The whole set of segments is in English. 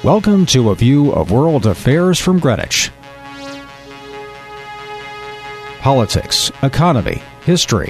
Welcome to a view of world affairs from Greenwich. Politics, economy, history.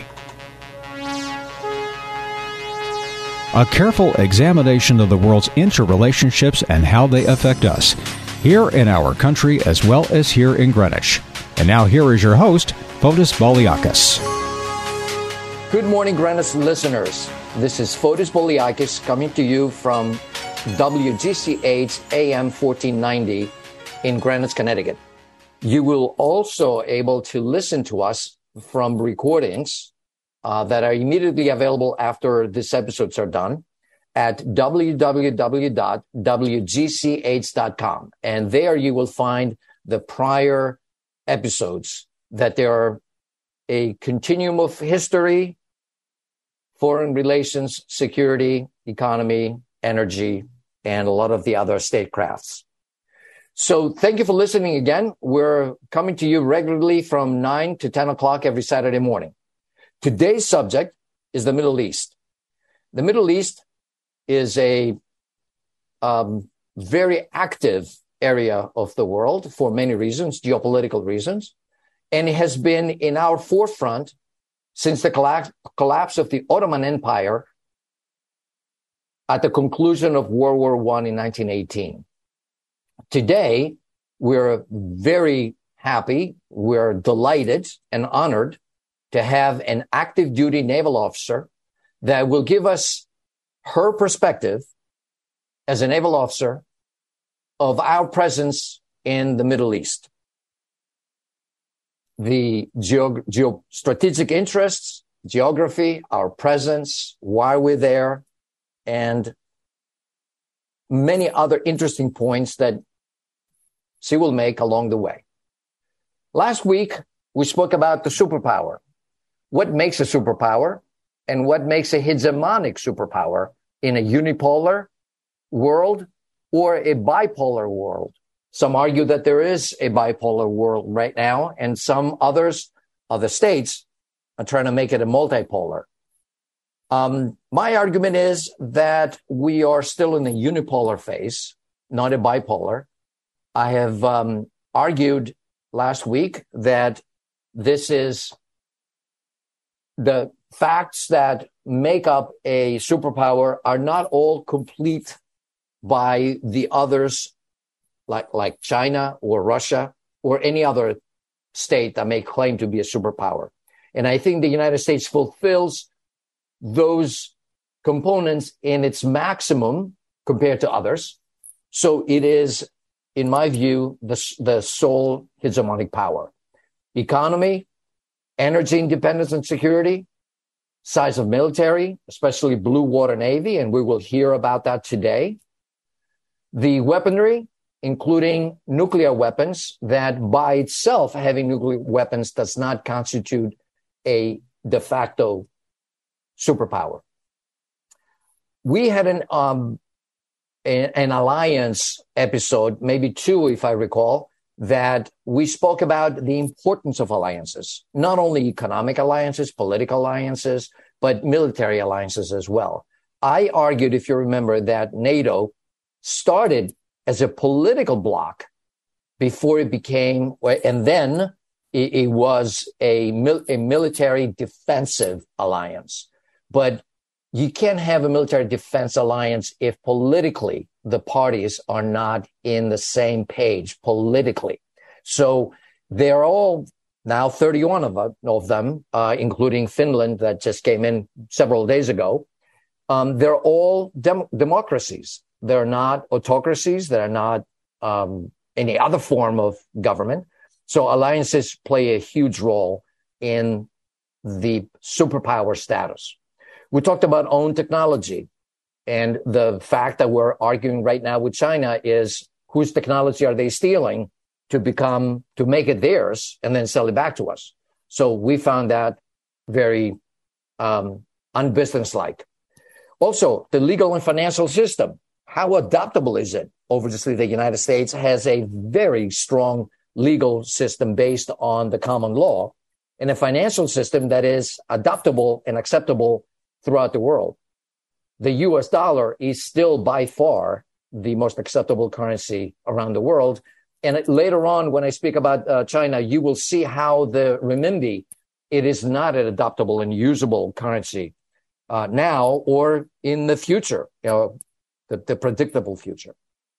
A careful examination of the world's interrelationships and how they affect us, here in our country as well as here in Greenwich. And now here is your host, Fotis Boliakis. Good morning, Greenwich listeners. This is Fotis Boliakis coming to you from WGCH AM 1490 in Greenwich, Connecticut. You will also able to listen to us from recordings that are immediately available after these episodes are done at www.wgch.com. And there you will find the prior episodes, that there are a continuum of history, foreign relations, security, economy, energy, and a lot of the other statecrafts. So thank you for listening again. We're coming to you regularly from 9 to 10 o'clock every Saturday morning. Today's subject is the Middle East. The Middle East is a very active area of the world for many reasons, geopolitical reasons, and it has been in our forefront since the collapse of the Ottoman Empire at the conclusion of World War I in 1918. Today, we're very happy, we're delighted and honored to have an active duty naval officer that will give us her perspective as a naval officer of our presence in the Middle East. The geostrategic interests, geography, our presence, why we're there, and many other interesting points that she will make along the way. Last week, we spoke about the superpower. What makes a superpower and what makes a hegemonic superpower in a unipolar world or a bipolar world. Some argue that there is a bipolar world right now, and some others, other states, are trying to make it a multipolar. My argument is that we are still in the unipolar phase, not a bipolar. I have argued last week that this is the facts that make up a superpower are not all complete by the others, like China or Russia or any other state that may claim to be a superpower. And I think the United States fulfills those components in its maximum compared to others. So it is, in my view, the sole hegemonic power. Economy, energy independence and security, size of military, especially Blue Water Navy, and we will hear about that today. The weaponry, including nuclear weapons, that by itself having nuclear weapons does not constitute a de facto superpower. We had an alliance episode, maybe two, if I recall, that we spoke about the importance of alliances, not only economic alliances, political alliances, but military alliances as well. I argued, if you remember, that NATO started as a political bloc before it became, and then it was a military defensive alliance. But you can't have a military defense alliance if politically the parties are not in the same page politically. So they're all now 31 of them, including Finland that just came in several days ago. They're all democracies. They're not autocracies. They're not any other form of government. So alliances play a huge role in the superpower status. We talked about own technology, and the fact that we're arguing right now with China is whose technology are they stealing to make it theirs and then sell it back to us. So we found that very unbusinesslike. Also, the legal and financial system. How adaptable is it? Obviously, the United States has a very strong legal system based on the common law and a financial system that is adaptable and acceptable throughout the world. The US dollar is still by far the most acceptable currency around the world. And later on, when I speak about China, you will see how the renminbi, it is not an adoptable and usable currency now or in the future, the predictable future.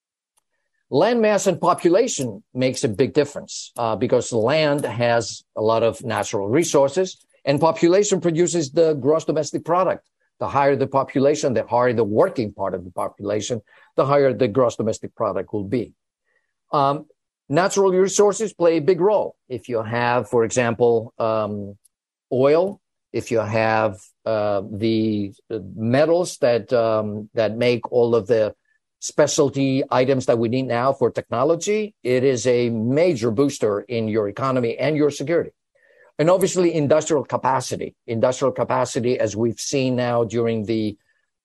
Land mass and population makes a big difference because land has a lot of natural resources and population produces the gross domestic product. The higher the population, the higher the working part of the population, the higher the gross domestic product will be. Natural resources play a big role. If you have, for example, oil, if you have the metals that make all of the specialty items that we need now for technology, it is a major booster in your economy and your security. And obviously, industrial capacity, as we've seen now during the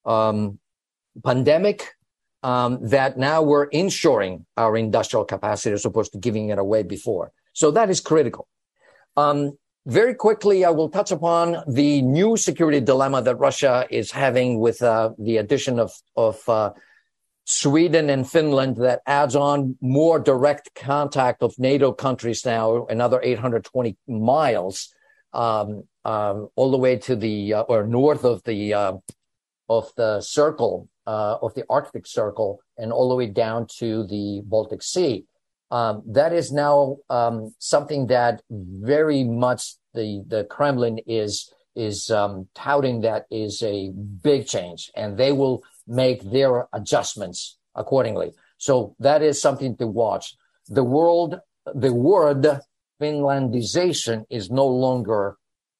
pandemic, that now we're inshoring our industrial capacity as opposed to giving it away before. So that is critical. Very quickly, I will touch upon the new security dilemma that Russia is having with the addition of Sweden and Finland, that adds on more direct contact of NATO countries now, another 820 miles, all the way to the or north of the circle of the Arctic Circle, and all the way down to the Baltic Sea. That is now something that very much the Kremlin is touting that is a big change, and they will make their adjustments accordingly. So that is something to watch. The word Finlandization is no longer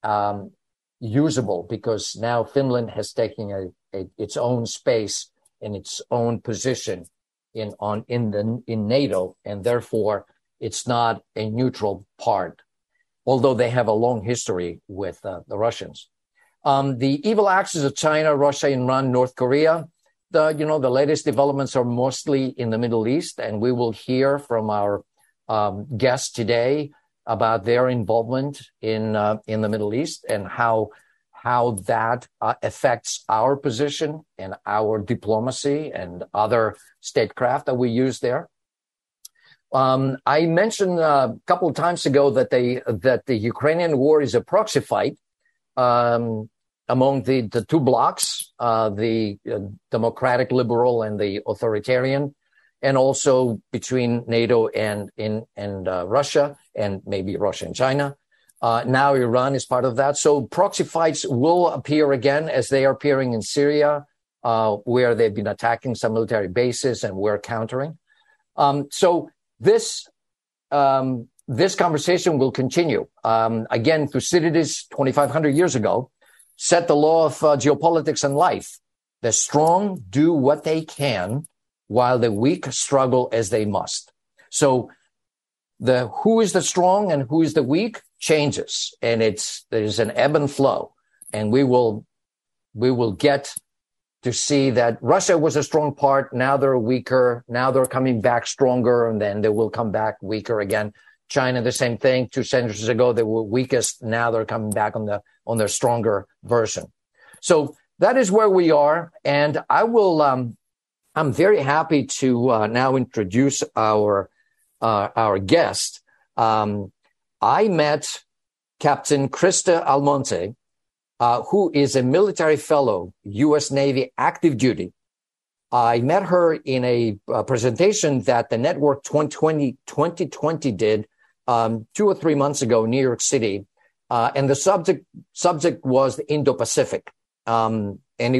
usable because now Finland has taken its own space and its own position in NATO, and therefore it's not a neutral part, although they have a long history with the Russians. The evil axis of China, Russia, Iran, North Korea, the latest developments are mostly in the Middle East, and we will hear from our guests today about their involvement in the Middle East and how that affects our position and our diplomacy and other statecraft that we use there. I mentioned a couple of times ago that the Ukrainian war is a proxy fight among the two blocs, the democratic liberal and the authoritarian, and also between NATO and Russia, and maybe Russia and China. Now Iran is part of that. So proxy fights will appear again, as they are appearing in Syria, where they've been attacking some military bases and we're countering. So this conversation will continue. Again, Thucydides, 2,500 years ago, set the law of geopolitics and life. The strong do what they can, while the weak struggle as they must. So who is the strong and who is the weak changes, and there's an ebb and flow, and we will get to see that Russia was a strong part. Now they're weaker. Now they're coming back stronger, and then they will come back weaker again. China, the same thing. 2 centuries ago, they were weakest. Now they're coming back on their stronger version. So that is where we are, and I will. I'm very happy to now introduce our guest. I met Captain Krista Almonte, who is a military fellow, U.S. Navy active duty. I met her in a presentation that the Network 2020 did 2 or 3 months ago in New York City. And the subject was the Indo-Pacific. And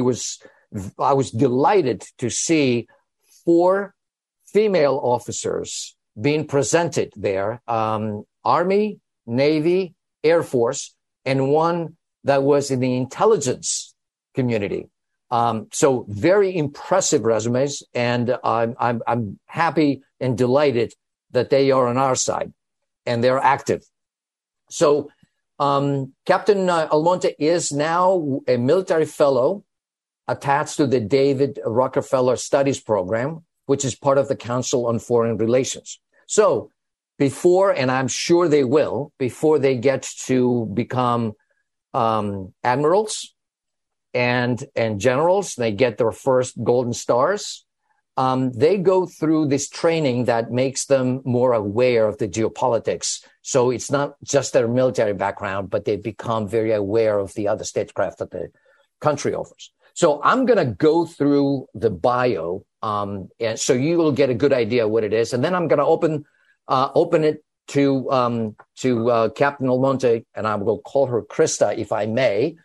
I was delighted to see 4 female officers being presented there, Army, Navy, Air Force, and one that was in the intelligence community. So very impressive resumes, and I'm happy and delighted that they are on our side and they're active. So Captain Almonte is now a military fellow attached to the David Rockefeller Studies Program, which is part of the Council on Foreign Relations. So before, and I'm sure they will, before they get to become admirals and generals, they get their first golden stars, they go through this training that makes them more aware of the geopolitics. So it's not just their military background, but they become very aware of the other statecraft that the country offers. So I'm going to go through the bio, and so you will get a good idea what it is. And then I'm going to open it to Captain Almonte, and I will call her Krista, if I may,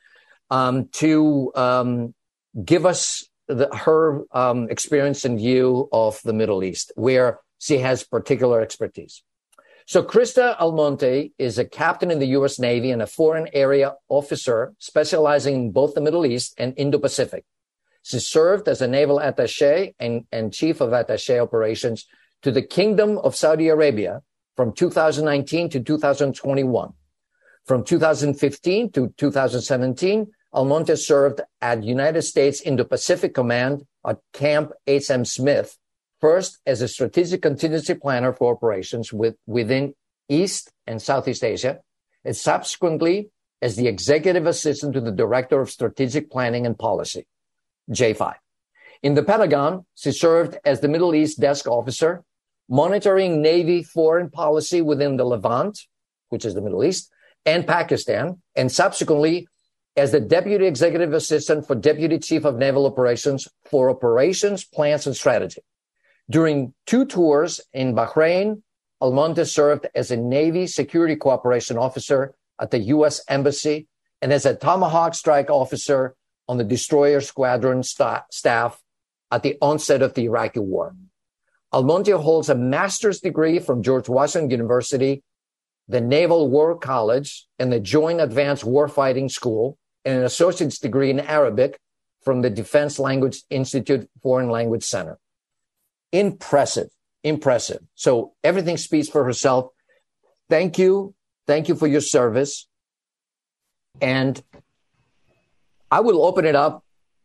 to give us her experience and view of the Middle East, where she has particular expertise. So Krista Almonte is a captain in the U.S. Navy and a foreign area officer specializing in both the Middle East and Indo-Pacific. She served as a naval attaché and chief of attaché operations to the Kingdom of Saudi Arabia from 2019 to 2021. From 2015 to 2017, Almonte served at United States Indo-Pacific Command at Camp H.M. Smith, first as a strategic contingency planner for operations within East and Southeast Asia, and subsequently as the executive assistant to the Director of Strategic Planning and Policy, J5. In the Pentagon, she served as the Middle East desk officer, monitoring Navy foreign policy within the Levant, which is the Middle East, and Pakistan, and subsequently as the Deputy Executive Assistant for Deputy Chief of Naval Operations for Operations, Plans, and Strategy. During 2 tours in Bahrain, Almonte served as a Navy Security Cooperation Officer at the U.S. Embassy and as a Tomahawk Strike Officer on the Destroyer Squadron staff at the onset of the Iraqi War. Almonte holds a master's degree from George Washington University, the Naval War College, and the Joint Advanced Warfighting School, and an associate's degree in Arabic from the Defense Language Institute Foreign Language Center. Impressive. So everything speaks for herself. Thank you for your service. And I will open it up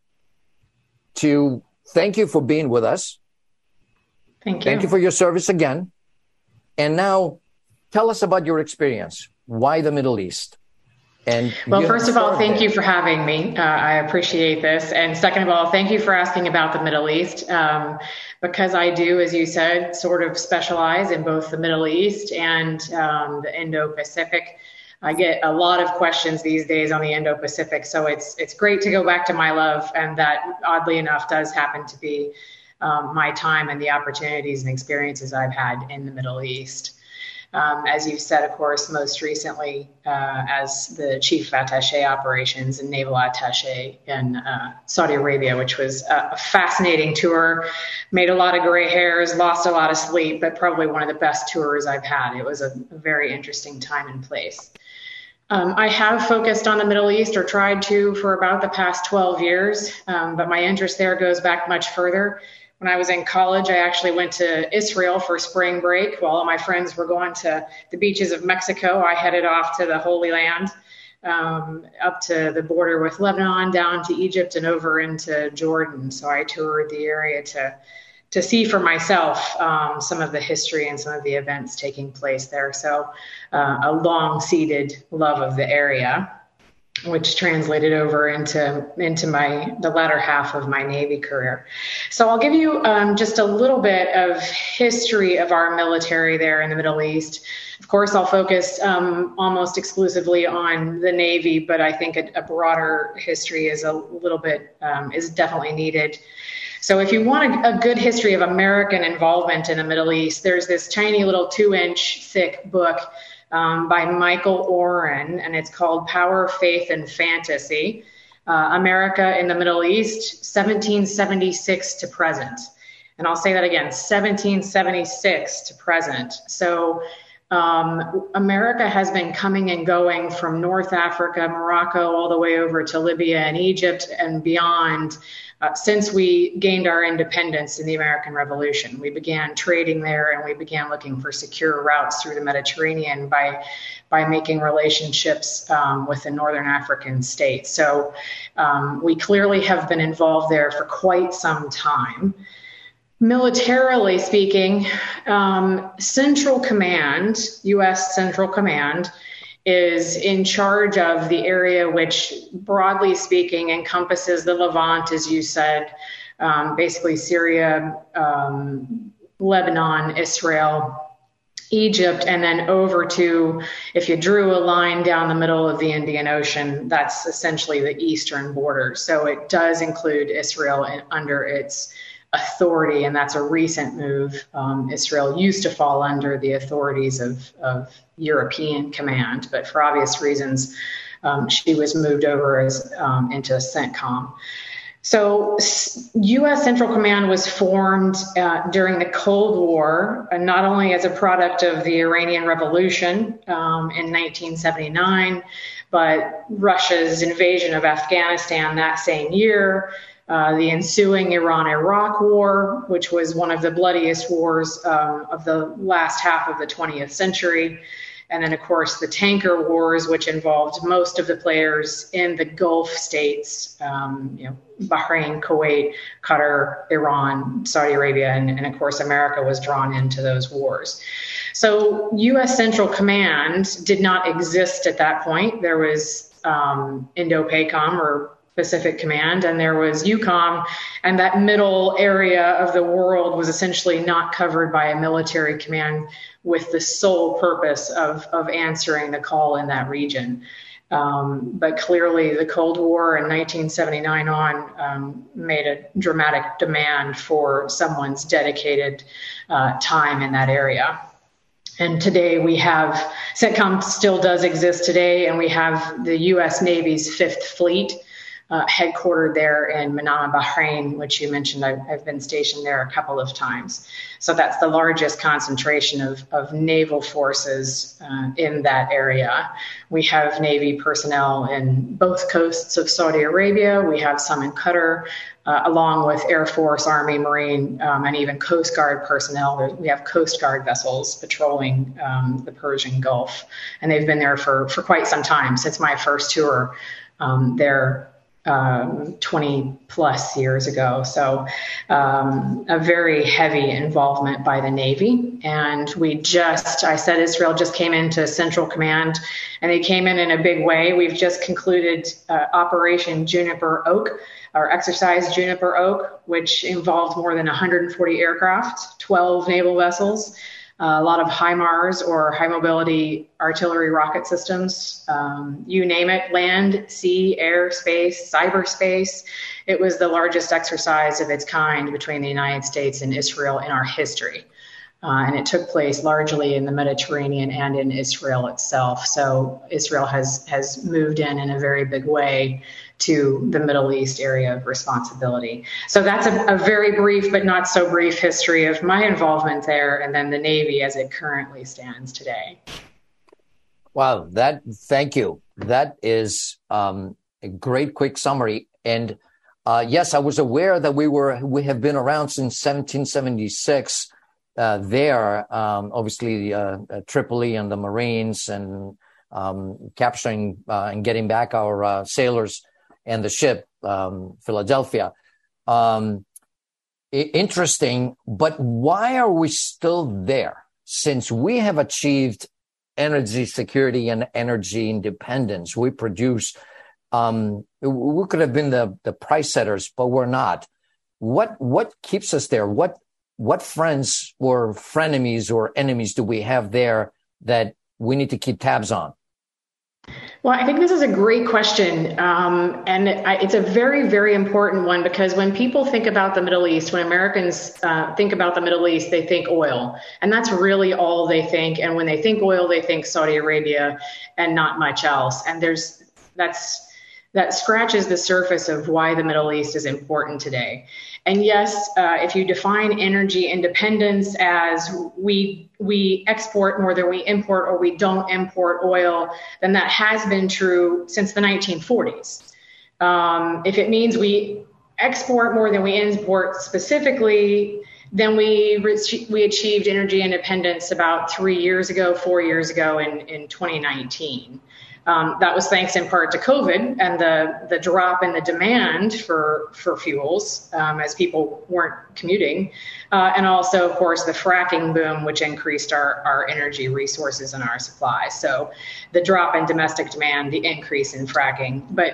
to thank you for being with us. Thank you. Thank you for your service again. And now tell us about your experience. Why the Middle East? And well, first of all, thank you for having me. I appreciate this. And second of all, thank you for asking about the Middle East, because I do, as you said, sort of specialize in both the Middle East and the Indo-Pacific. I get a lot of questions these days on the Indo-Pacific, so it's great to go back to my love, and that, oddly enough, does happen to be my time and the opportunities and experiences I've had in the Middle East. As you said, of course, most recently as the Chief of Attaché Operations and Naval Attaché in Saudi Arabia, which was a fascinating tour, made a lot of gray hairs, lost a lot of sleep, but probably one of the best tours I've had. It was a very interesting time and place. I have focused on the Middle East, or tried to, for about the past 12 years, but my interest there goes back much further. When I was in college, I actually went to Israel for spring break. While all my friends were going to the beaches of Mexico, I headed off to the Holy Land, up to the border with Lebanon, down to Egypt, and over into Jordan. So I toured the area to see for myself some of the history and some of the events taking place there. So a long-seated love of the area, which translated over into the latter half of my Navy career. So I'll give you just a little bit of history of our military there in the Middle East. Of course, I'll focus almost exclusively on the Navy, but I think a broader history is is definitely needed. So if you want a good history of American involvement in the Middle East, there's this tiny little 2-inch thick book by Michael Oren, and it's called Power, Faith, and Fantasy, America in the Middle East, 1776 to present. And I'll say that again, 1776 to present. So America has been coming and going from North Africa, Morocco, all the way over to Libya and Egypt and beyond since we gained our independence in the American Revolution. We began trading there, and we began looking for secure routes through the Mediterranean by making relationships with the Northern African states. So we clearly have been involved there for quite some time. Militarily speaking, Central Command, U.S. Central Command, is in charge of the area which, broadly speaking, encompasses the Levant, as you said, basically Syria, Lebanon, Israel, Egypt, and then over to, if you drew a line down the middle of the Indian Ocean, that's essentially the eastern border. So it does include Israel under its authority, and that's a recent move. Israel used to fall under the authorities of European Command, but for obvious reasons, she was moved over into CENTCOM. So U.S. Central Command was formed during the Cold War, not only as a product of the Iranian Revolution in 1979, but Russia's invasion of Afghanistan that same year, the ensuing Iran-Iraq War, which was one of the bloodiest wars of the last half of the 20th century. And then, of course, the tanker wars, which involved most of the players in the Gulf states, Bahrain, Kuwait, Qatar, Iran, Saudi Arabia, and of course, America was drawn into those wars. So U.S. Central Command did not exist at that point. There was Indo-PACOM, or Pacific Command, and there was EUCOM, and that middle area of the world was essentially not covered by a military command with the sole purpose of answering the call in that region. But clearly the Cold War in 1979 on made a dramatic demand for someone's dedicated time in that area. And today we have, CENTCOM still does exist today, and we have the U.S. Navy's Fifth Fleet, headquartered there in Manama, Bahrain, which you mentioned. I've been stationed there a couple of times. So that's the largest concentration of naval forces in that area. We have Navy personnel in both coasts of Saudi Arabia. We have some in Qatar, along with Air Force, Army, Marine, and even Coast Guard personnel. We have Coast Guard vessels patrolling the Persian Gulf, and they've been there for quite some time, since my first tour there 20 plus years ago. So a very heavy involvement by the Navy. And I said Israel just came into Central Command, and they came in a big way. We've just concluded Operation Juniper Oak, or Exercise Juniper Oak, which involved more than 140 aircraft, 12 naval vessels, a lot of HIMARS, or high mobility artillery rocket systems, you name it, land, sea, air, space, cyberspace. It was the largest exercise of its kind between the United States and Israel in our history. And it took place largely in the Mediterranean and in Israel itself. So Israel has moved in a very big way to the Middle East area of responsibility. So that's a very brief but not so brief history of my involvement there, and then the Navy as it currently stands today. Wow, thank you. That is a great quick summary. And yes, I was aware that we have been around since 1776 there, obviously Tripoli and the Marines, and capturing and getting back our sailors and the ship, Philadelphia. Interesting, but why are we still there? Since we have achieved energy security and energy independence, we produce, we could have been the price setters, but we're not. What keeps us there? What friends or frenemies or enemies do we have there that we need to keep tabs on? Well, I think this is a great question. And it's a very, very important one, because when people think about the Middle East, when Americans think about the Middle East, they think oil. And that's really all they think. And when they think oil, they think Saudi Arabia and not much else. And that scratches the surface of why the Middle East is important today. And yes, if you define energy independence as we export more than we import, or we don't import oil, then that has been true since the 1940s. If it means we export more than we import specifically, then we achieved energy independence about 4 years ago in 2019. That was thanks in part to COVID and the drop in the demand for fuels as people weren't commuting. And also, of course, the fracking boom, which increased our energy resources and our supply. So the drop in domestic demand, the increase in fracking. But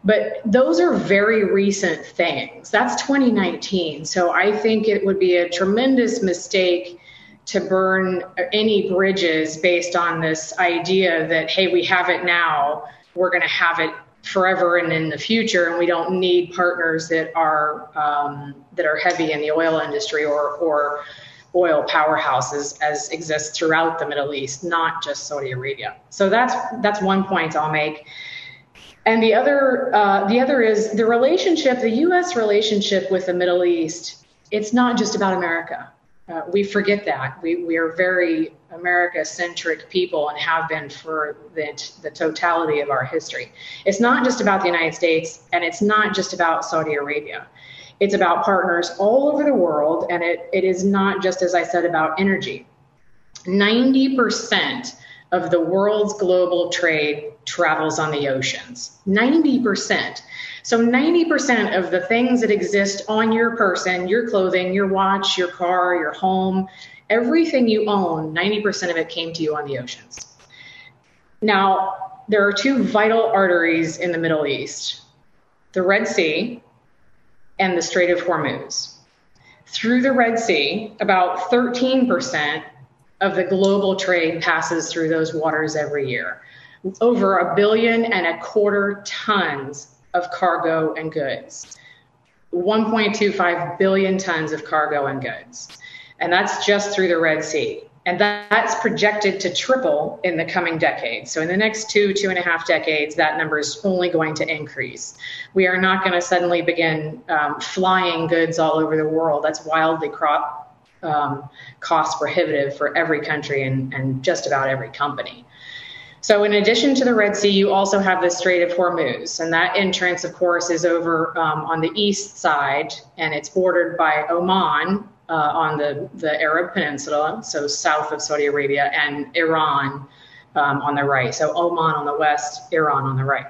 But those are very recent things. That's 2019. So I think it would be a tremendous mistake to burn any bridges based on this idea that, hey, we have it now, we're going to have it forever and in the future, and we don't need partners that are heavy in the oil industry or oil powerhouses as exists throughout the Middle East, not just Saudi Arabia. So that's one point I'll make. And the other is the relationship, the U.S. relationship with the Middle East. It's not just about America. We forget that. We are very America-centric people and have been for the totality of our history. It's not just about the United States, and it's not just about Saudi Arabia. It's about partners all over the world, and it is not just, as I said, about energy. 90% of the world's global trade travels on the oceans. 90%. So 90% of the things that exist on your person, your clothing, your watch, your car, your home, everything you own, 90% of it came to you on the oceans. Now, there are two vital arteries in the Middle East, the Red Sea and the Strait of Hormuz. Through the Red Sea, about 13% of the global trade passes through those waters every year. Over 1.25 billion tons of cargo and goods, 1.25 billion tons of cargo and goods. And that's just through the Red Sea. And that's projected to triple in the coming decades. So in the next 2.5 decades, that number is only going to increase. We are not going to suddenly begin flying goods all over the world. That's wildly cost prohibitive for every country and just about every company. So in addition to the Red Sea, you also have the Strait of Hormuz. And that entrance, of course, is over on the east side, and it's bordered by Oman on the Arab Peninsula, so south of Saudi Arabia, and Iran on the right. So Oman on the west, Iran on the right.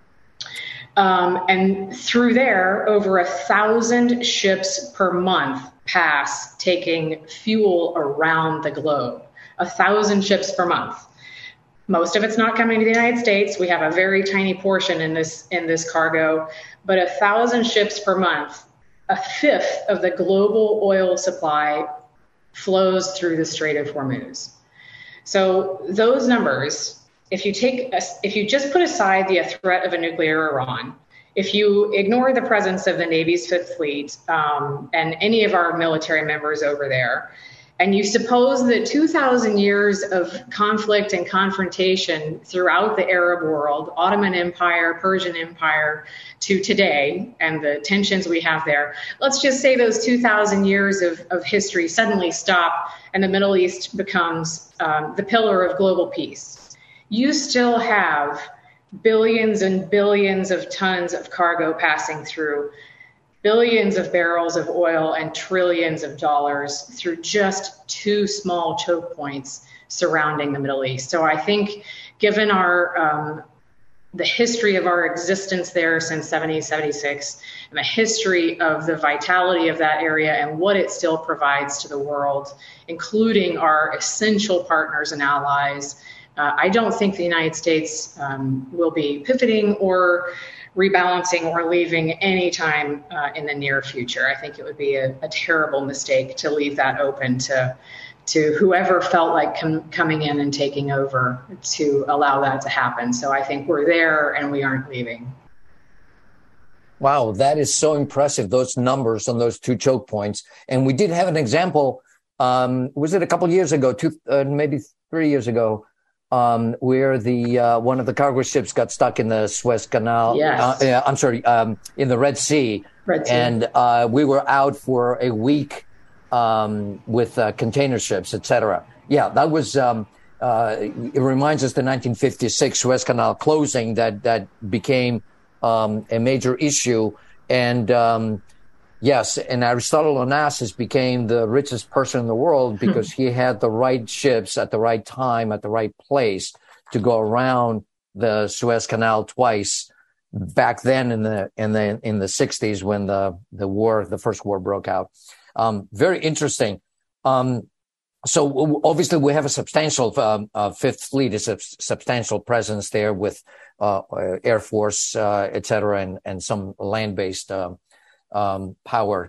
And through there, over 1,000 ships per month pass taking fuel around the globe. 1,000 ships per month. Most of it's not coming to the United States. We have a very tiny portion in this cargo, but 1,000 ships per month, a fifth of the global oil supply flows through the Strait of Hormuz. So those numbers, if you just put aside the threat of a nuclear Iran, if you ignore the presence of the Navy's Fifth Fleet and any of our military members over there, and you suppose that 2,000 years of conflict and confrontation throughout the Arab world, Ottoman Empire, Persian Empire, to today, and the tensions we have there, let's just say those 2,000 years of history suddenly stop and the Middle East becomes the pillar of global peace. You still have billions and billions of tons of cargo passing through, billions of barrels of oil and trillions of dollars through just two small choke points surrounding the Middle East. So I think given our the history of our existence there since 1776 and the history of the vitality of that area and what it still provides to the world, including our essential partners and allies, I don't think the United States will be pivoting or rebalancing or leaving any time in the near future. I think it would be a terrible mistake to leave that open to whoever felt like coming in and taking over to allow that to happen. So I think we're there and we aren't leaving. Wow, that is so impressive, those numbers on those two choke points. And we did have an example, was it a couple of years ago, maybe 3 years ago, where the one of the cargo ships got stuck in the Suez Canal. Yes. In the Red Sea. And we were out for a week with container ships, etc. Yeah, that was. It reminds us the 1956 Suez Canal closing that became a major issue, and yes, and Aristotle Onassis became the richest person in the world because he had the right ships at the right time at the right place to go around the Suez Canal twice. Back then in the 60s when the first war broke out. Very interesting. So obviously we have a substantial Fifth Fleet, is a substantial presence there with Air Force, et cetera, and some land-based power.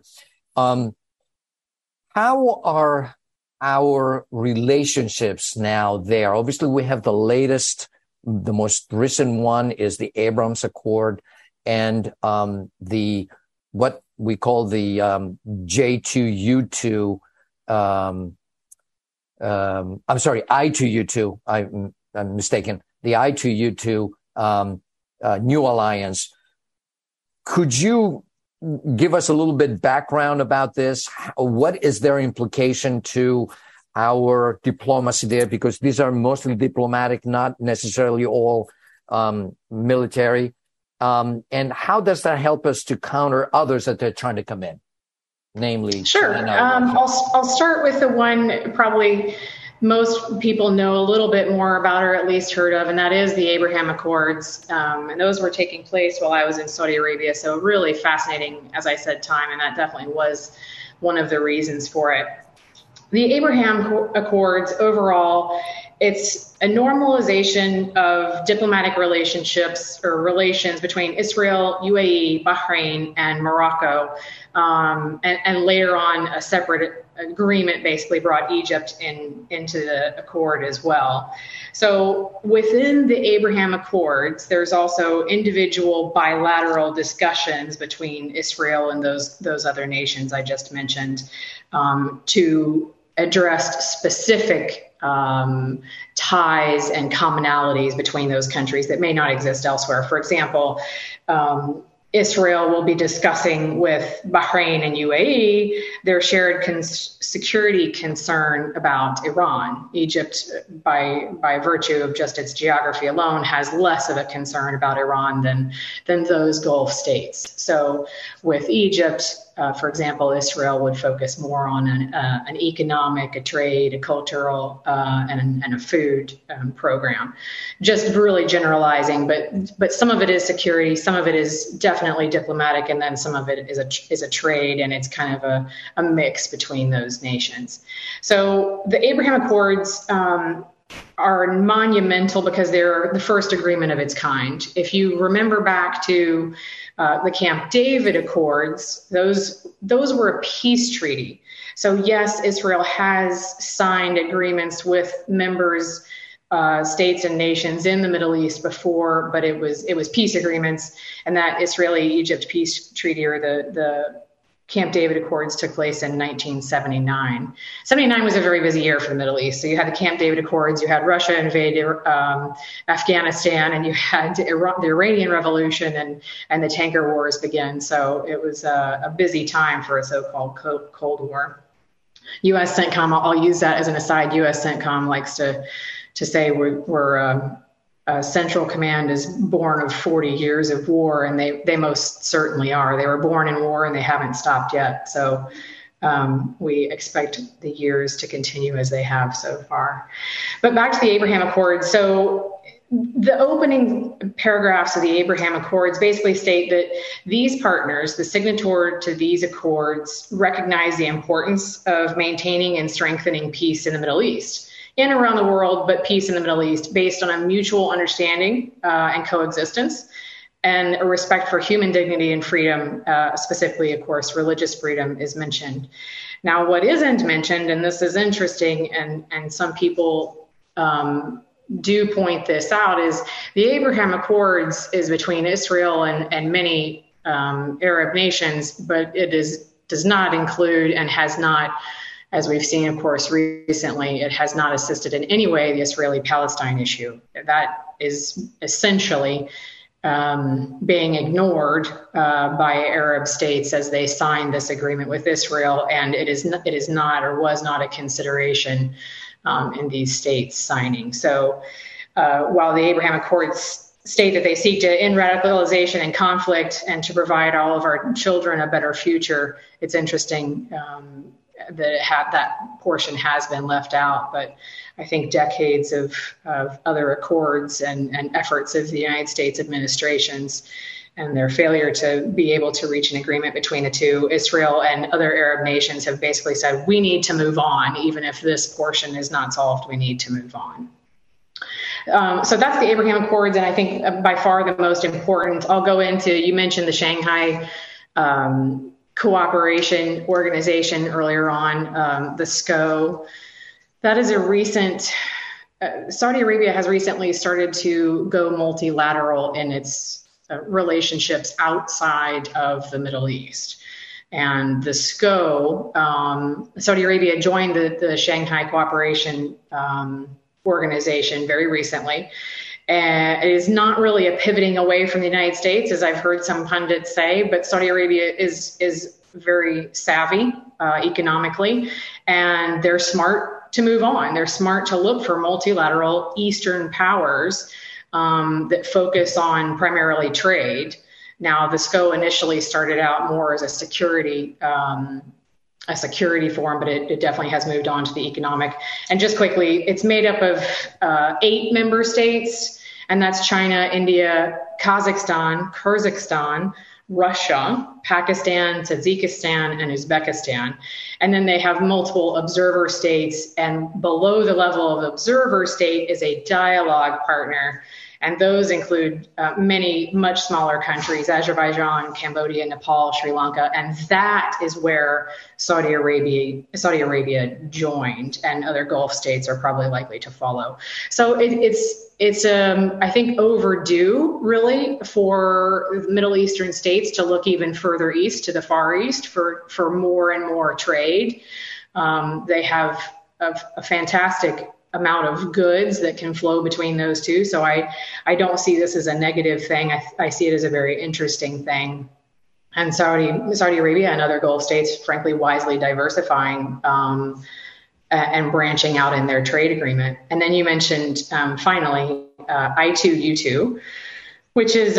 How are our relationships now there? Obviously, we have the most recent one is the Abraham Accord, and what we call the J2U2. I'm sorry, I2U2. I'm mistaken. The I2U2 new alliance. Could you give us a little bit background about this? What is their implication to our diplomacy there? Because these are mostly diplomatic, not necessarily all military. And how does that help us to counter others that they're trying to come in? Namely, sure. I'll start with the one probably most people know a little bit more about, or at least heard of, and that is the Abraham Accords. And those were taking place while I was in Saudi Arabia. So really fascinating, as I said, time, and that definitely was one of the reasons for it. The Abraham Accords overall, it's a normalization of diplomatic relationships or relations between Israel, UAE, Bahrain, and Morocco. And later on, a separate agreement basically brought Egypt into the accord as well. So within the Abraham Accords, there's also individual bilateral discussions between Israel and those other nations I just mentioned to address specific ties and commonalities between those countries that may not exist elsewhere. For example, Israel will be discussing with Bahrain and UAE their shared security concern about Iran. Egypt, by virtue of just its geography alone, has less of a concern about Iran than those Gulf states. So with Egypt, for example, Israel would focus more on an economic, a trade, a cultural, and a food program. Just really generalizing, but some of it is security, some of it is definitely diplomatic, and then some of it is a trade, and it's kind of a mix between those nations. So the Abraham Accords are monumental because they're the first agreement of its kind. If you remember back to the Camp David Accords, those were a peace treaty. So yes, Israel has signed agreements with members, states and nations in the Middle East before, but it was peace agreements, and that Israeli-Egypt peace treaty, or the Camp David Accords, took place in 1979. 79 was a very busy year for the Middle East. So you had the Camp David Accords, you had Russia invade Afghanistan, and you had the Iranian Revolution and the tanker wars begin. So it was a busy time for a so-called Cold War. U.S. CENTCOM, I'll use that as an aside, U.S. CENTCOM likes to say we're Central Command is born of 40 years of war, and they most certainly are. They were born in war, and they haven't stopped yet. So we expect the years to continue as they have so far. But back to the Abraham Accords. So the opening paragraphs of the Abraham Accords basically state that these partners, the signatory to these accords, recognize the importance of maintaining and strengthening peace in the Middle East and around the world, but peace in the Middle East based on a mutual understanding and coexistence, and a respect for human dignity and freedom, specifically, of course, religious freedom is mentioned. Now, what isn't mentioned, and this is interesting, and some people do point this out, is the Abraham Accords is between Israel and many Arab nations, but it does not include and has not, as we've seen, of course, recently, it has not assisted in any way the Israeli-Palestine issue. That is essentially being ignored by Arab states as they signed this agreement with Israel, and it is not or was not a consideration in these states signing. So while the Abraham Accords state that they seek to end radicalization and conflict and to provide all of our children a better future, it's interesting that portion has been left out. But I think decades of other accords and efforts of the United States administrations and their failure to be able to reach an agreement between the two, Israel and other Arab nations have basically said, we need to move on. Even if this portion is not solved, we need to move on. So that's the Abraham Accords, and I think by far the most important. I'll go into, you mentioned the Shanghai Cooperation Organization earlier on, the SCO. That is a recent, Saudi Arabia has recently started to go multilateral in its relationships outside of the Middle East. And the SCO, Saudi Arabia joined the Shanghai Cooperation Organization very recently. And it is not really a pivoting away from the United States, as I've heard some pundits say, but Saudi Arabia is very savvy economically, and they're smart to move on. They're smart to look for multilateral Eastern powers that focus on primarily trade. Now, the SCO initially started out more as a security forum, but it definitely has moved on to the economic. And just quickly, it's made up of 8 member states, and that's China, India, Kazakhstan, Kyrgyzstan, Russia, Pakistan, Tajikistan, and Uzbekistan. And then they have multiple observer states, and below the level of observer state is a dialogue partner. And those include many much smaller countries, Azerbaijan, Cambodia, Nepal, Sri Lanka. And that is where Saudi Arabia joined, and other Gulf states are probably likely to follow. So it's I think, overdue, really, for Middle Eastern states to look even further east, to the Far East, for more and more trade. They have a fantastic amount of goods that can flow between those two. So I don't see this as a negative thing. I see it as a very interesting thing. And Saudi Arabia and other Gulf states, frankly, wisely diversifying and branching out in their trade agreement. And then you mentioned, finally, I2U2, which is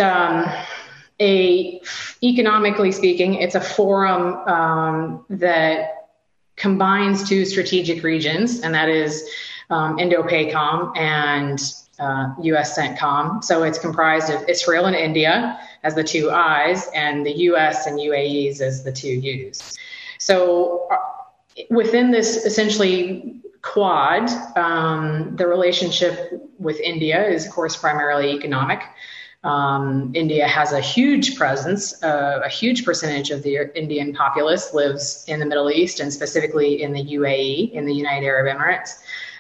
economically speaking, it's a forum that combines 2 strategic regions, and that is Indo-PACOM and U.S. CENTCOM. So it's comprised of Israel and India as the 2 I's, and the U.S. and UAEs as the 2 U's. So within this essentially quad, the relationship with India is, of course, primarily economic. India has a huge presence. A huge percentage of the Indian populace lives in the Middle East, and specifically in the UAE, in the United Arab Emirates.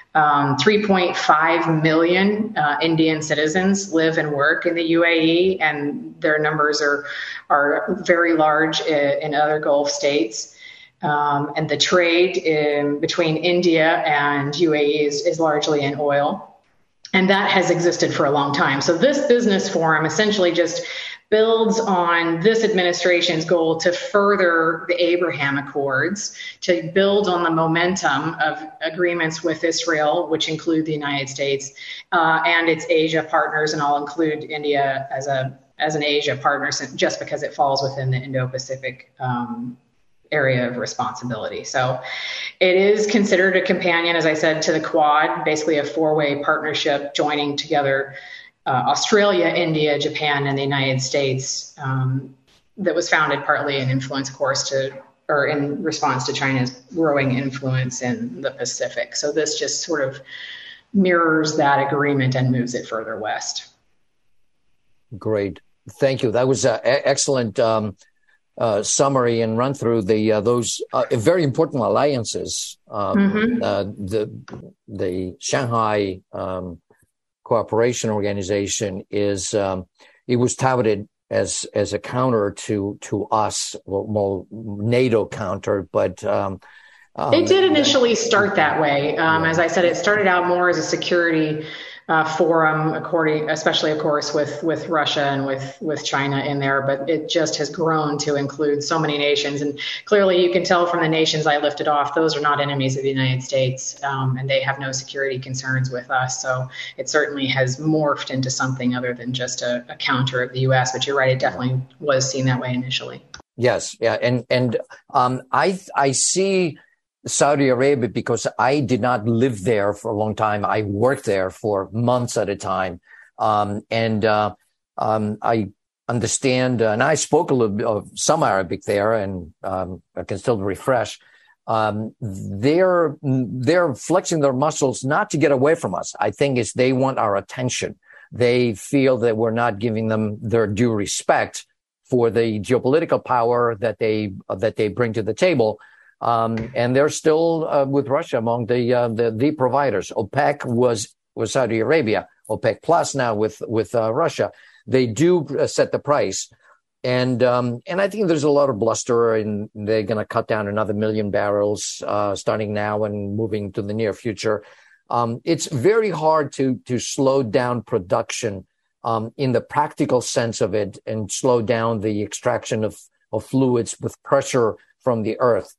3.5 million Indian citizens live and work in the UAE, and their numbers are very large in other Gulf states. And the trade between India and UAE is largely in oil. And that has existed for a long time. So this business forum essentially just builds on this administration's goal to further the Abraham Accords, to build on the momentum of agreements with Israel, which include the United States, and its Asia partners, and I'll include India as an Asia partner just because it falls within the Indo-Pacific area of responsibility. So it is considered a companion, as I said, to the Quad, basically a 4-way partnership joining together Australia, India, Japan, and the United States, that was founded partly in influence, of course, in response to China's growing influence in the Pacific. So this just sort of mirrors that agreement and moves it further west. Great. Thank you. That was an excellent summary and run through those very important alliances. The Shanghai Cooperation Organization is it was touted as a counter to us, well, NATO counter, but it did initially start that way. As I said, it started out more as a security forum, especially, of course, with Russia and with China in there, but it just has grown to include so many nations. And clearly you can tell from the nations I lifted off, those are not enemies of the United States, and they have no security concerns with us. So it certainly has morphed into something other than just a counter of the U.S., but you're right, it definitely was seen that way initially. Yes, yeah, and I see Saudi Arabia, because I did not live there for a long time. I worked there for months at a time. I understand, and I spoke a little bit of some Arabic there, and I can still refresh. they're flexing their muscles not to get away from us. I think it's they want our attention. They feel that we're not giving them their due respect for the geopolitical power that they bring to the table. And they're still with Russia among the providers. OPEC was Saudi Arabia. OPEC Plus now with Russia. They do set the price. And I think there's a lot of bluster, and they're going to cut down another 1 million barrels starting now and moving to the near future. It's very hard to slow down production in the practical sense of it, and slow down the extraction of fluids with pressure from the earth.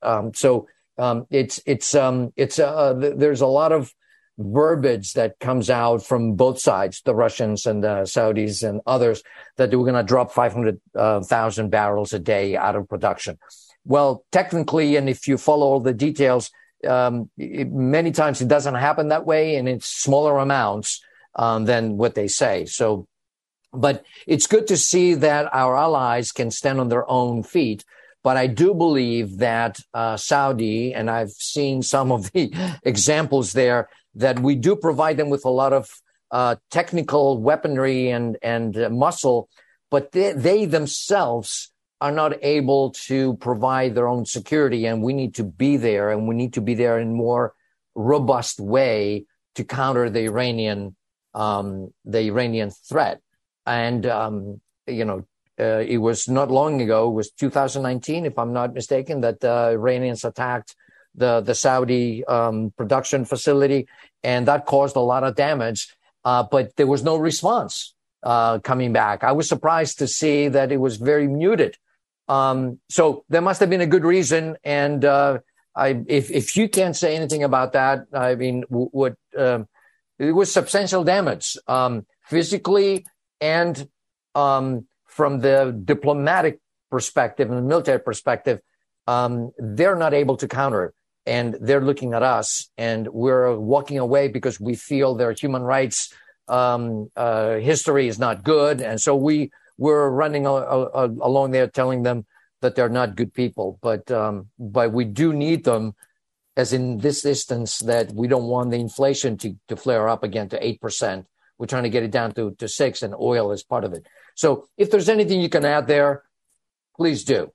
There's a lot of verbiage that comes out from both sides, the Russians and the Saudis and others, that we're going to drop 500,000 barrels a day out of production. Well, technically, and if you follow all the details, many times it doesn't happen that way, and it's smaller amounts than what they say. So, but it's good to see that our allies can stand on their own feet. But I do believe that Saudi, and I've seen some of the examples there, that we do provide them with a lot of technical weaponry and muscle, but they themselves are not able to provide their own security, and we need to be there, and we need to be there in a more robust way to counter the Iranian threat. And it was not long ago, it was 2019, if I'm not mistaken, that the Iranians attacked the Saudi production facility, and that caused a lot of damage. But there was no response coming back. I was surprised to see that it was very muted. So there must have been a good reason. And if you can't say anything about that, I mean, it was substantial damage physically and from the diplomatic perspective and the military perspective. They're not able to counter it. And they're looking at us, and we're walking away because we feel their human rights history is not good. And so we're running along there telling them that they're not good people. But we do need them, as in this instance, that we don't want the inflation to flare up again to 8%. We're trying to get it down to 6%, and oil is part of it. So if there's anything you can add there, please do.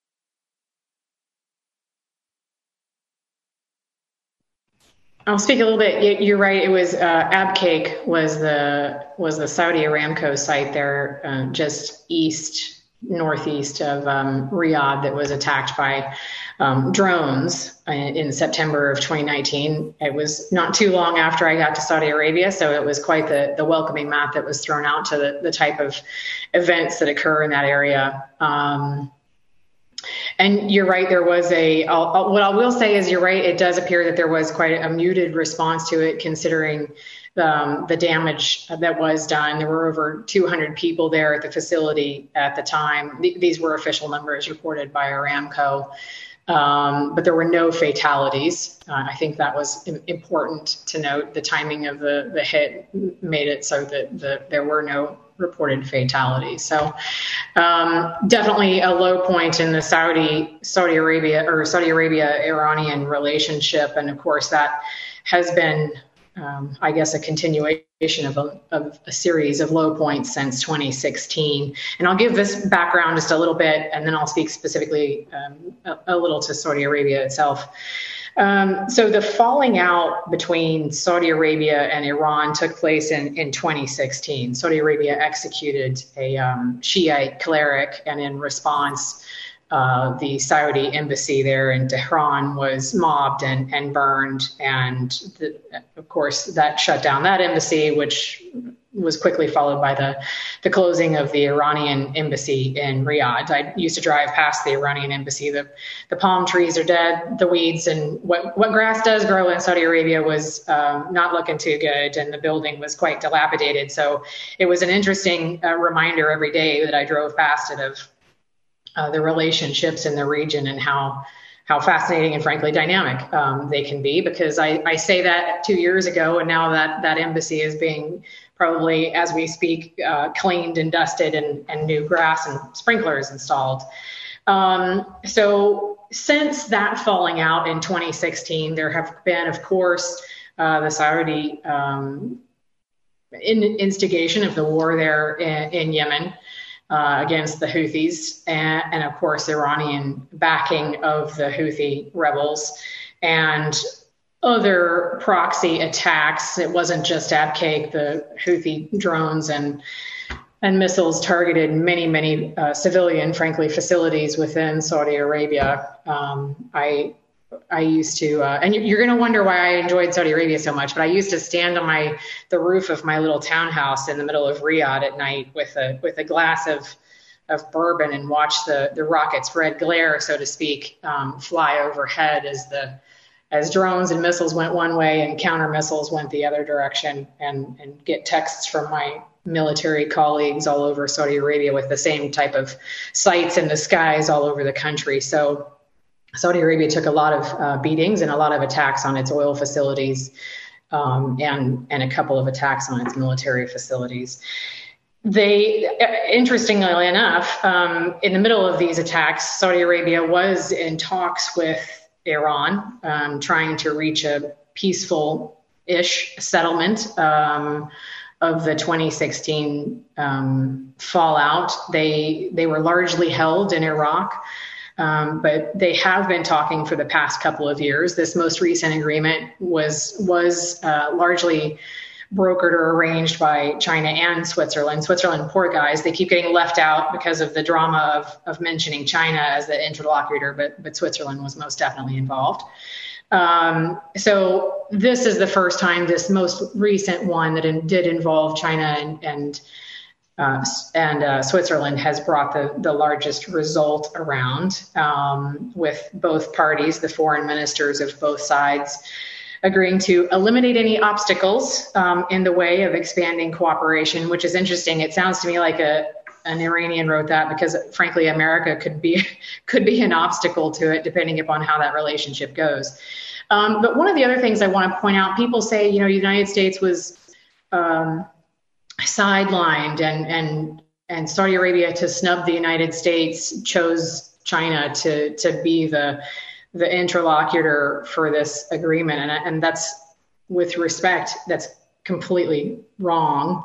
I'll speak a little bit. You're right. It was Abqaiq was the Saudi Aramco site there, just northeast of Riyadh, that was attacked by drones in September of 2019. It was not too long after I got to Saudi Arabia, so it was quite the welcoming mat that was thrown out to the type of events that occur in that area. And you're right, there was what I will say is, you're right, it does appear that there was quite a muted response to it, considering the damage that was done. There were over 200 people there at the facility at the time. These were official numbers reported by Aramco, but there were no fatalities. I think that was important to note. The timing of the hit made it so that there were no reported fatalities. So definitely a low point in the Saudi Arabia Iranian relationship. And of course that has been, I guess, a continuation of a series of low points since 2016. And I'll give this background just a little bit, and then I'll speak specifically a little to Saudi Arabia itself. So the falling out between Saudi Arabia and Iran took place in 2016. Saudi Arabia executed a Shiite cleric, and in response, the Saudi embassy there in Tehran was mobbed and burned. And of course, that shut down that embassy, which was quickly followed by the closing of the Iranian embassy in Riyadh. I used to drive past the Iranian embassy. The palm trees are dead, the weeds and what grass does grow in Saudi Arabia was not looking too good, and the building was quite dilapidated. So it was an interesting reminder every day that I drove past it of the relationships in the region and how fascinating and frankly dynamic they can be. Because I say that 2 years ago, and now that embassy is being probably, as we speak, cleaned and dusted, and new grass and sprinklers installed. So since that falling out in 2016, there have been, of course, the Saudi instigation of the war there in Yemen against the Houthis, and of course, Iranian backing of the Houthi rebels, and other proxy attacks. It wasn't just Abqaiq. The Houthi drones and missiles targeted many civilian, frankly, facilities within Saudi Arabia. I used to, and you're going to wonder why I enjoyed Saudi Arabia so much, but I used to stand on the roof of my little townhouse in the middle of Riyadh at night with a glass of bourbon and watch the rockets' red glare, so to speak, fly overhead as drones and missiles went one way and counter missiles went the other direction, and get texts from my military colleagues all over Saudi Arabia with the same type of sights in the skies all over the country. So Saudi Arabia took a lot of beatings and a lot of attacks on its oil facilities, and a couple of attacks on its military facilities. They, interestingly enough, in the middle of these attacks, Saudi Arabia was in talks with Iran, trying to reach a peaceful-ish settlement of the 2016 fallout. They were largely held in Iraq, but they have been talking for the past couple of years. This most recent agreement was largely brokered or arranged by China and Switzerland. Switzerland, poor guys, they keep getting left out because of the drama of mentioning China as the interlocutor, but Switzerland was most definitely involved. So this is the first time, this most recent one that did involve China and Switzerland has brought the largest result around, with both parties, the foreign ministers of both sides, agreeing to eliminate any obstacles in the way of expanding cooperation, which is interesting. It sounds to me like an Iranian wrote that because, frankly, America could be an obstacle to it, depending upon how that relationship goes. But one of the other things I want to point out, people say, the United States was sidelined, and Saudi Arabia, to snub the United States, chose China to be the interlocutor for this agreement. And that's, with respect, that's completely wrong.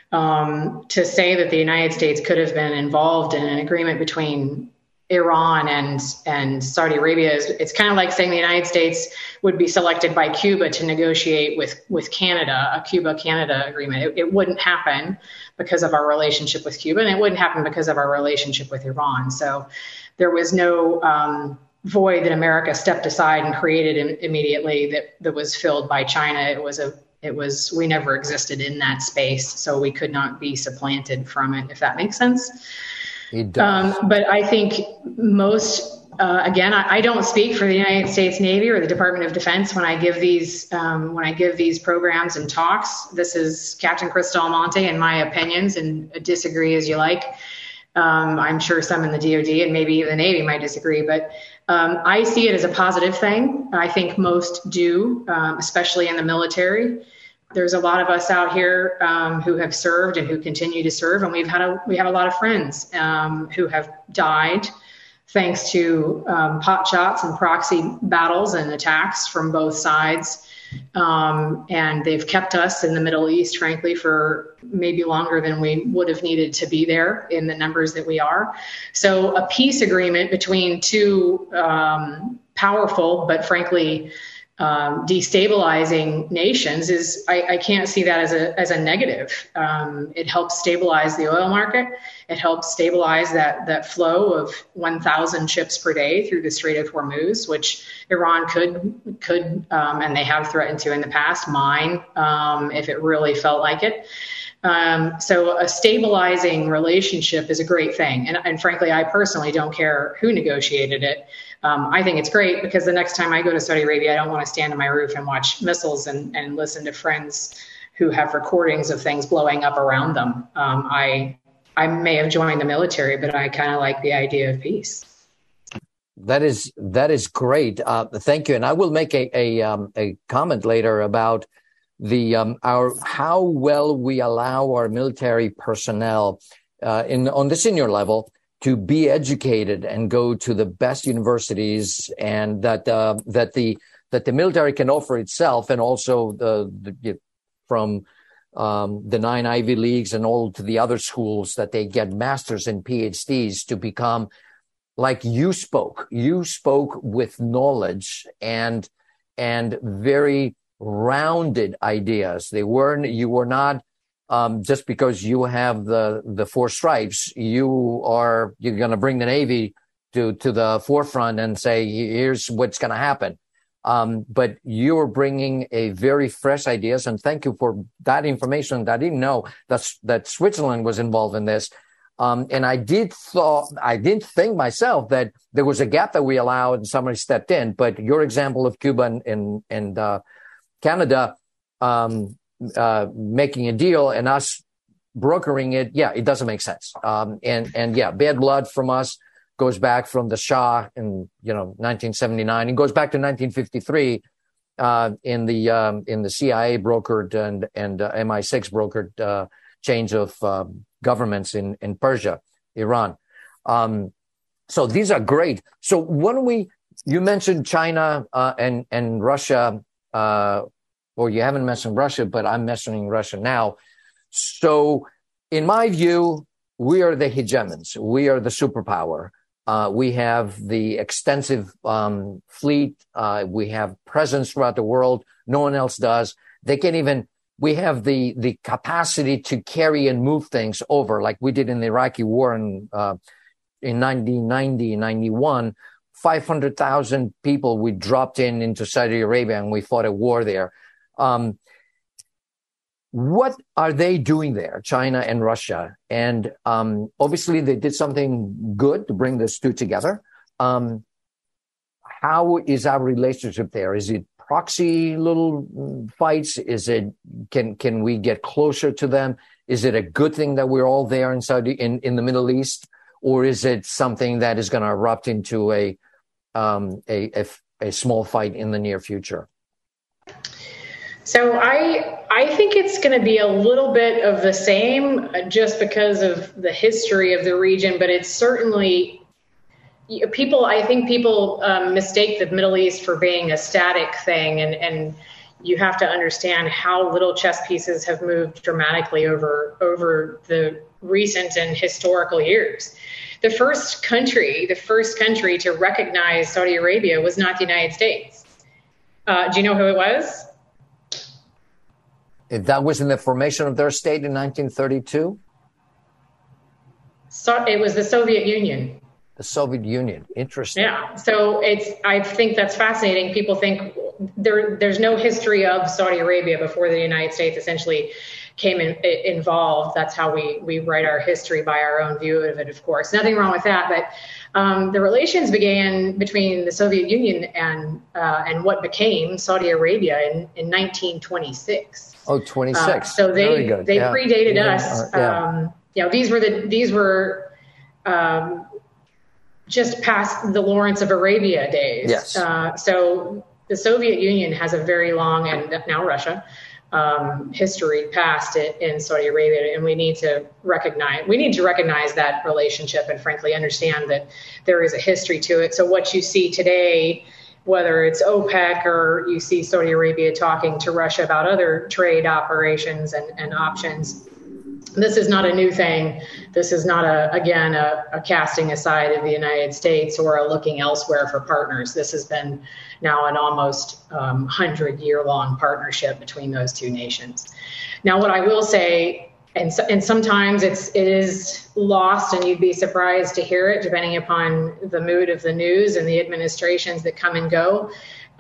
To say that the United States could have been involved in an agreement between Iran and Saudi Arabia, it's kind of like saying the United States would be selected by Cuba to negotiate with Canada, a Cuba-Canada agreement. It wouldn't happen because of our relationship with Cuba, and it wouldn't happen because of our relationship with Iran. So there was no void that America stepped aside and created immediately that was filled by China. It was we never existed in that space, so we could not be supplanted from it, if that makes sense. It does. But I think most, again, I don't speak for the United States Navy or the Department of Defense when I give these programs and talks. This is Captain Chris Almonte and my opinions, and disagree as you like. I'm sure some in the DoD and maybe even the Navy might disagree, but I see it as a positive thing. I think most do, especially in the military. There's a lot of us out here who have served and who continue to serve, and we have a lot of friends who have died thanks to pot shots and proxy battles and attacks from both sides. And they've kept us in the Middle East, frankly, for maybe longer than we would have needed to be there in the numbers that we are. So a peace agreement between two powerful, but frankly, destabilizing nations is, I can't see that as a negative. It helps stabilize the oil market. It helps stabilize that flow of 1,000 ships per day through the Strait of Hormuz, which Iran could and they have threatened to in the past, mine if it really felt like it. So a stabilizing relationship is a great thing. And frankly, I personally don't care who negotiated it. I think it's great because the next time I go to Saudi Arabia, I don't want to stand on my roof and watch missiles and listen to friends who have recordings of things blowing up around them. I may have joined the military, but I kind of like the idea of peace. That is great. Thank you. And I will make a comment later about how well we allow our military personnel on the senior level to be educated and go to the best universities, and that the military can offer itself, and also from the 9 Ivy Leagues and all to the other schools, that they get masters and PhDs to become like you spoke. You spoke with knowledge and very rounded ideas. You were not just because you have the 4 stripes, you're going to bring the Navy to the forefront and say, here's what's going to happen. But you're bringing a very fresh ideas, and thank you for that information. I didn't know that Switzerland was involved in this. And I didn't think myself that there was a gap that we allowed and somebody stepped in. But your example of Cuba and Canada making a deal and us brokering it, it doesn't make sense. And bad blood from us goes back from the Shah in 1979. It goes back to 1953 in the CIA brokered and MI6 brokered change of governments in Persia, Iran. So these are great. So when you mentioned China and Russia, or you haven't mentioned Russia, but I'm mentioning Russia now. So in my view, we are the hegemons. We are the superpower. We have the extensive fleet. We have presence throughout the world. No one else does. We have the capacity to carry and move things over, like we did in the Iraqi war in 1990, 91. 500,000 people we dropped into Saudi Arabia, and we fought a war there. What are they doing there, China and Russia? And obviously they did something good to bring these two together. How is our relationship there? Is it proxy little fights? Is it can we get closer to them? Is it a good thing that we're all there in in the Middle East, or is it something that is going to erupt into a small fight in the near future? So I think it's going to be a little bit of the same, just because of the history of the region, but it's certainly I think people mistake the Middle East for being a static thing, and you have to understand how little chess pieces have moved dramatically over the recent and historical years. The first country to recognize Saudi Arabia was not the United States. Do you know who it was? That was in the formation of their state in 1932? So it was the Soviet Union. The Soviet Union. Interesting. Yeah. So I think that's fascinating. People think there's no history of Saudi Arabia before the United States essentially came involved. That's how we write our history, by our own view of it, of course. Nothing wrong with that. But the relations began between the Soviet Union and what became Saudi Arabia in 1926. Oh, 26. So they predated us. These were just past the Lawrence of Arabia days. Yes. So the Soviet Union has a very long, and now Russia, history past it in Saudi Arabia, and we need to recognize that relationship, and frankly understand that there is a history to it. So what you see today, whether it's OPEC or you see Saudi Arabia talking to Russia about other trade operations and options, this is not a new thing. This is not a casting aside of the United States or a looking elsewhere for partners. This has been now an almost 100-year-long partnership between those two nations. Now, what I will say, and sometimes it is lost, and you'd be surprised to hear it, depending upon the mood of the news and the administrations that come and go.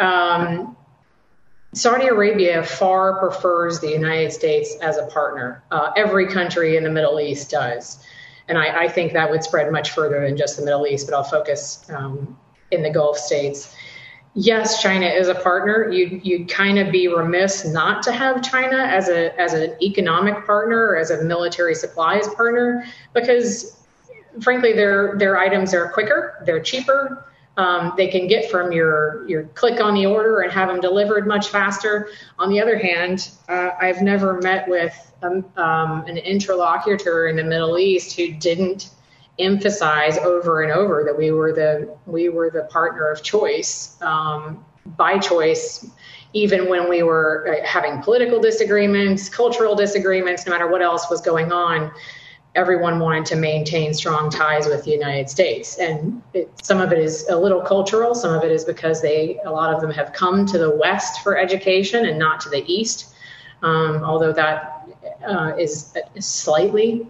Saudi Arabia far prefers the United States as a partner. Every country in the Middle East does. And I think that would spread much further than just the Middle East, but I'll focus in the Gulf states. Yes, China is a partner. You'd kind of be remiss not to have China as an economic partner or as a military supplies partner, because frankly, their items are quicker, they're cheaper. They can get from your click on the order and have them delivered much faster. On the other hand, I've never met with an interlocutor in the Middle East who didn't emphasize over and over that we were the partner of choice, by choice, even when we were having political disagreements, cultural disagreements, no matter what else was going on. Everyone wanted to maintain strong ties with the United States. And some of it is a little cultural. Some of it is because a lot of them have come to the West for education and not to the East. Although that is slightly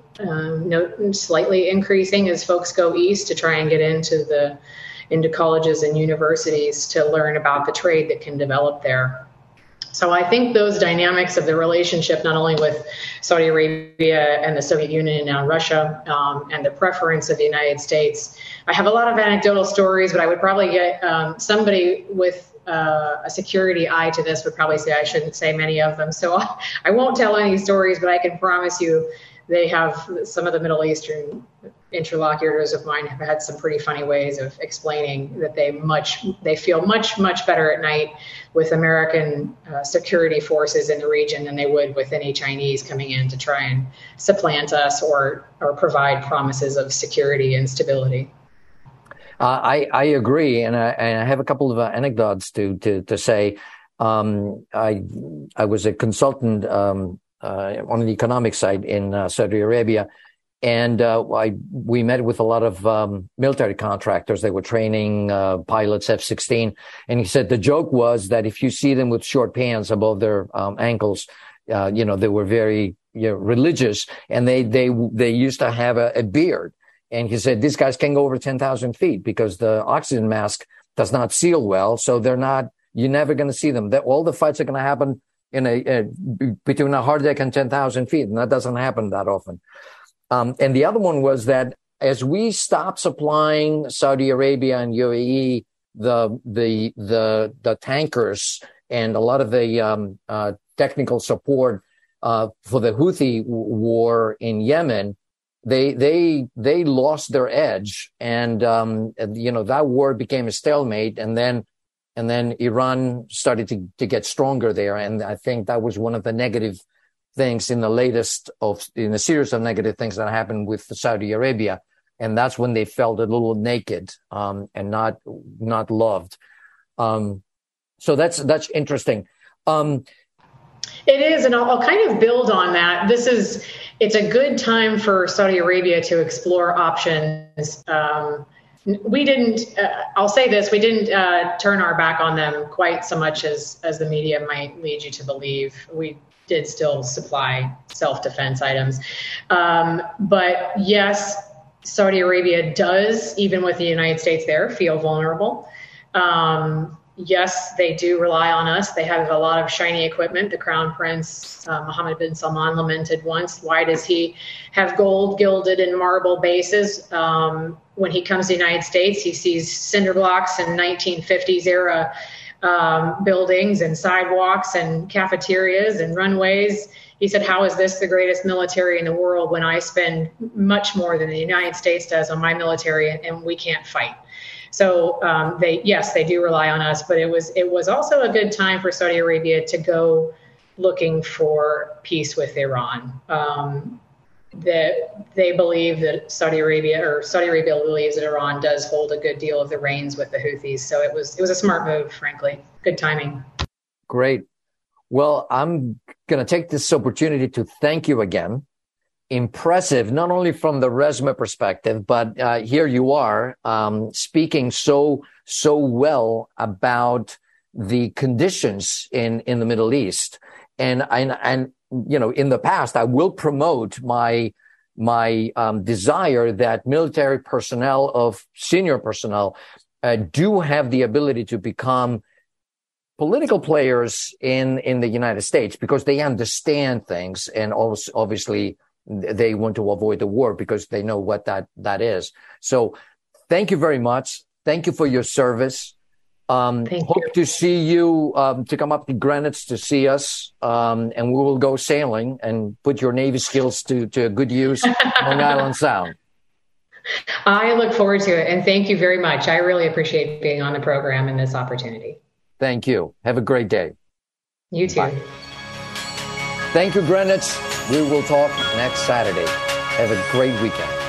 increasing as folks go East to try and get into colleges and universities to learn about the trade that can develop there. So I think those dynamics of the relationship, not only with Saudi Arabia and the Soviet Union and now Russia, and the preference of the United States. I have a lot of anecdotal stories, but I would probably get somebody with a security eye to this would probably say I shouldn't say many of them. So I won't tell any stories, but I can promise you they have some of the Middle Eastern interlocutors of mine have had some pretty funny ways of explaining that they feel much better at night with American security forces in the region than they would with any Chinese coming in to try and supplant us or provide promises of security and stability. I agree, and I have a couple of anecdotes to say. I was a consultant on the economic side in Saudi Arabia. And we met with a lot of military contractors. They were training pilots F-16. And he said the joke was that if you see them with short pants above their ankles, they were very religious, and they used to have a beard. And he said these guys can go over 10,000 feet because the oxygen mask does not seal well. So you're never going to see them. All the fights are going to happen between a hard deck and 10,000 feet. And that doesn't happen that often. And the other one was that as we stopped supplying Saudi Arabia and UAE the tankers and a lot of the technical support for the Houthi war in Yemen, they lost their edge, and that war became a stalemate, and then Iran started to get stronger there, and I think that was one of the negative things in a series of negative things that happened with Saudi Arabia. And that's when they felt a little naked, and not loved. So that's interesting. It is. And I'll kind of build on that. It's a good time for Saudi Arabia to explore options. We didn't, I'll say this, we didn't turn our back on them quite so much as the media might lead you to believe. We did still supply self-defense items. But yes, Saudi Arabia does, even with the United States there, feel vulnerable. Yes, they do rely on us. They have a lot of shiny equipment. The Crown Prince, Mohammed bin Salman, lamented once, why does he have gold, gilded, and marble bases? When he comes to the United States, he sees cinder blocks and 1950s era buildings and sidewalks and cafeterias and runways. He said, how is this the greatest military in the world when I spend much more than the United States does on my military and we can't fight? So they do rely on us, but it was also a good time for Saudi Arabia to go looking for peace with Iran. That they believe that Saudi Arabia believes that Iran does hold a good deal of the reins with the Houthis. So it was a smart move, frankly. Good timing. Great. Well, I'm going to take this opportunity to thank you again. Impressive, not only from the resume perspective, but here you are speaking so well about the conditions in the Middle East. And in the past, I will promote my desire that military personnel, senior personnel, do have the ability to become political players in the United States because they understand things, and also obviously they want to avoid the war because they know what that is. So thank you very much. Thank you for your service. Hope to see you, to come up to Greenwich to see us, and we will go sailing and put your Navy skills to good use on Long Island Sound. I look forward to it, and thank you very much. I really appreciate being on the program and this opportunity. Thank you. Have a great day. You too. Bye. Thank you, Greenwich. We will talk next Saturday. Have a great weekend.